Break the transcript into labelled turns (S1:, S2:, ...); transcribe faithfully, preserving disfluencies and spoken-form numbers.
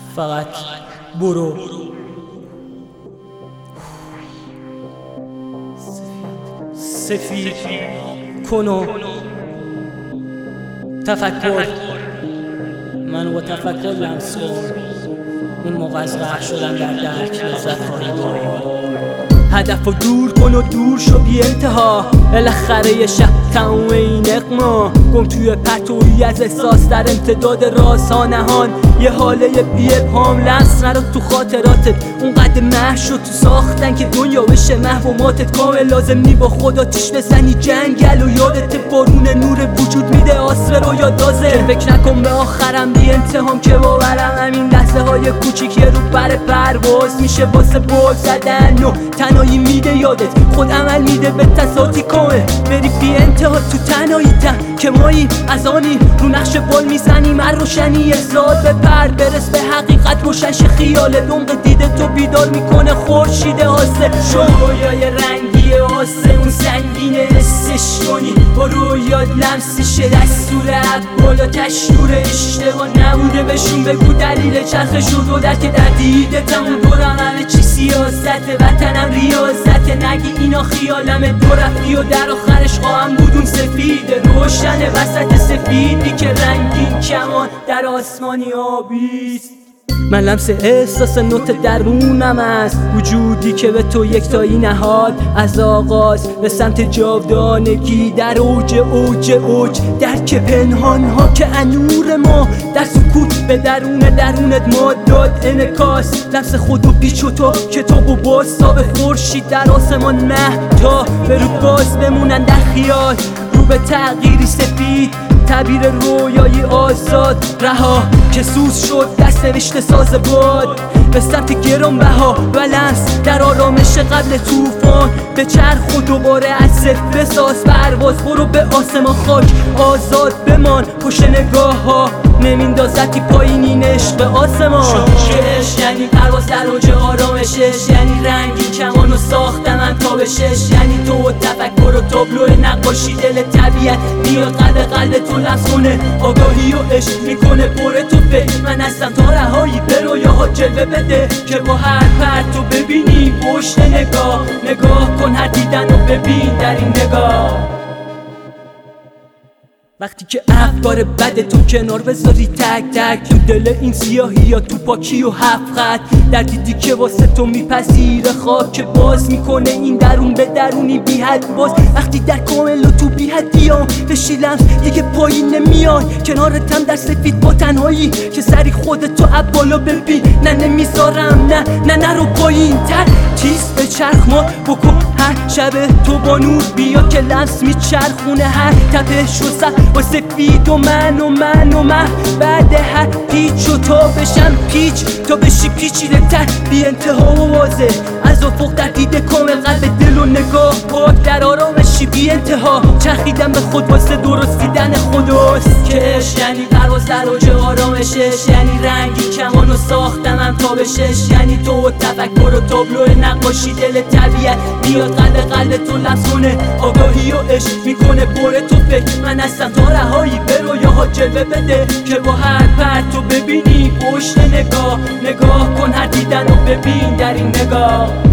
S1: فقط برو. سفید کن و تفکر. من با تفکر لمس کن. اون موقع از غرق شدن در درک لذت خواهی برد. هدف رو دور کن و دور شو بی انتها. بالاخره یه شب تموم این اقما گم توی پرتویی از احساس در امتداد رازها نهان. یه حاله بی ابهام لمس نرو تو خاطراتت. اونقدر محو شد تو ساختن که دنیا بشه محو و ماتت. کامل لازم نی با خدا تیش بزنی جنگل و یادت بارون نور وجود میده آسر رو یادازه. فکر نکن به آخرم بی انتهام که باورم همین لحظه های کوچیک یه رو بر پرواز میشه واسه بول زدن و تنهایی میده یادت. خود عمل میده به تصاتی کامه بری بی انتها تو تنهایی تن که مایی از آنی رو نقش بال میزنیم هر روشنی ازاد به پر برس به حقیقت روشنش خیاله. دنق دیده تو بیدار میکنه خورشید آسه رویای رنگی آسه اون سنگینه حسش کنی با رویات لمسش دستور بالا تشور اشتباه نبوده بهشون بگو دلیل چرخ شد و در که در دیده تمون دورم همه چی سیاست وطنم ریاضت نگی اینا خیالمه دو رفتی و در آخرش خواهم بودون سفید روشن وسط سفیدی که رنگین کمان در آسمانی آبیست. من لمس احساس نوت درونم است وجودی که به تو یکتایی نهاد از آغاز به سمت جاودانگی در اوج اوج اوج درک پنهان ها که انور ما در سکوت به درون درونت ما داد انکاس. لمس خود و پیچ و تا کتاب و باز تا به خورشید در آسمان مهتا به رو باز بمونن در خیال رو به تغییری سفید تعبیر رویایی آزاد رها که سوز شد دست نوشته ساز باد به سمت گران بها و لمس در آرامش قبل طوفان به چرخ و دوباره از صفر ساز پرواز برو به آسمان خاک آزاد بمان پشت نگاه ها نمیندازتی پایین این عشق آسمان. شش یعنی پرواز در اوج آرامشش یعنی رنگی کمانو ساختم تا به شش یعنی تو و تفکر و تابلو نقاشی دل طبیعت میاد قلب قلب تو لمس کنه آگاهی و عشق میکنه پر تو فکر. من هستم تا رهایی به رویاها جلوه بده که با هر پرت تو ببینی پشت نگاه نگاه کن هر دیدن رو ببین در این نگاه. وقتی که افکار بد تو کنار بذاری تک تک تو دل این سیاهی یا تو پاکی و هفت خط در دیدی که واسه تو میپذیره خاک باز میکنه این درون به درونی بی حد باز. وقتی در کامل و تو بی حدیام بشی لمس دیگه پایین نمیای کنارتم در سفید با تنهایی که سری خودتو اب بالا ببین نه نمیذارم نه نه نرو پایین تر تیز به چرخ ما بکن هر شب تو با نور بیا که لمس میچرخونه هر تپش و سر با سفید و من و من و من بعد هر پیچ و تا بشم پیچ تا بشی پیچیده تر بی انتها و واضح از افق در دیده کامل قلب دل و نگاه پاک در آرامشی بی انتها چرخیدم به خود واسه درست دیدن خداست. کش یعنی پرواز در اوج آرامشش یعنی رنگی کمانو ساختمم تا به شش یعنی تو و تفکر و تابلو نقاشی دل طبیعت میاد قلب قلب تو لمس کنه آگاهی و عشق میکنه پر تو فکر. من هستم تا رهایی به رویاها جلوه بده که با هر پرت تو ببینی پشت نگاه نگاه کن هر دیدن رو ببین در این نگاه.